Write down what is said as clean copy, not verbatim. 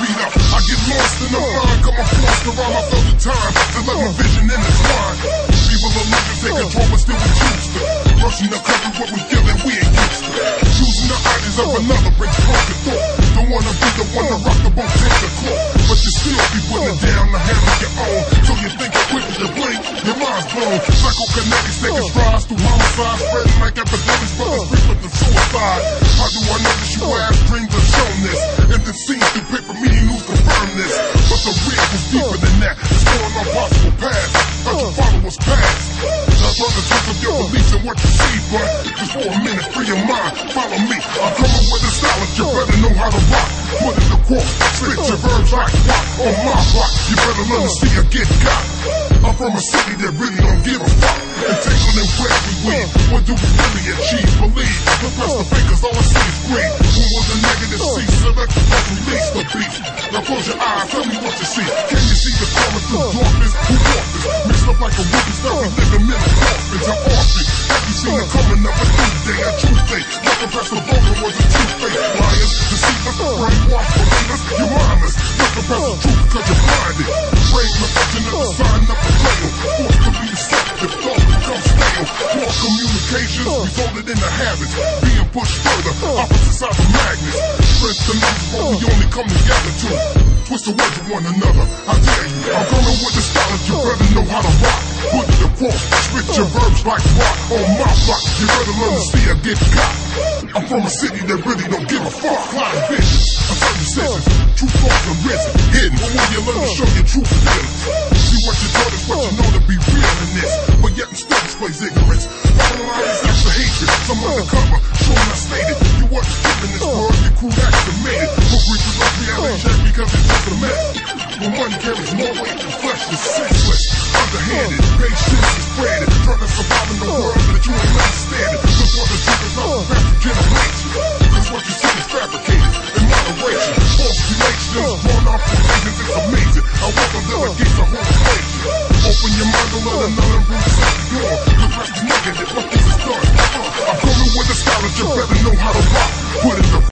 speed up. I get lost in the mind, come across the rhyme. I felt the time to let my vision intertwine. People are looking, take control, but still we choose to. Rushing the country, what we feeling, we ain't used to. Choosing the ideas of another brings broken thought. Don't wanna be the one to rock the boat, take the clock. But you still be putting it down to handle your own. So you think it quick as you blink, your mind's blown. Psychokinetics taking strides through homicide, spreading like epidemics, brothers free with the suicide. How do I know that you ass dreams have shown this? And the scenes through paper media news confirm this. But the real was deeper than that. It's going on possible paths. Let your followers pass. Now turn the truth of your beliefs and what you see, but just for a minute, free your mind, follow me. I'm coming with a style that you better know how to rock. Put it across, spit your verbs like rock on my block. You better learn to see or get got. I'm from a city that really don't give a fuck. And tangled in where we win. What do we really achieve? Believe. The press the fingers, all I see is green. Who was the negative cease? Select the best, release the beast. Now close your eyes, tell me what you see. Can you see the coming through darkness? Who brought this? Mixed up like a witness that we live in middle coffins and orphans. Have you seen the coming of a new day, a true day? Like a Professor Broken was a true fake. Liars, deceivers, brainwash believers, you're mindless. Let the press the truth cause you're blinded. Brain reflection of the sign of the trail. Forced to be deceptive, thoughts become stale. Poor communications resulted in the habits being pushed further, opposite sides of magnets. Strength to numbers, but we only come together to twist the words of one another. I dare you, I'm coming with the style that you better know how to rock. Put it across, spit your verbs like rock on my block. You better learn to see or get got. I'm from a city that really don't give a fuck. Climb visions, uncertain decisions, true thoughts are risen, hidden. But when you learn to show your true feelings, see what you thought is what you know to be real in this. But yet and still displays ignorance. Following lines acts of hatred, some undercover, showing I stated you wasn't given this world, your crew activated. But we just love reality check because it's just a mess. When money carries more weight than flesh, it's senseless. Underhanded, patience is spreaded, trying to survive in the world that you ain't understanding. Look for the truth is out the past generation. Cause what you see is fabricated in moderation. False relations, drawn off from agents, it's amazing. I welcome delegates a whole nation. Open your mind to let another bruise set the door. The rest is negative, what this is done. I'm coming with a style that you better know how to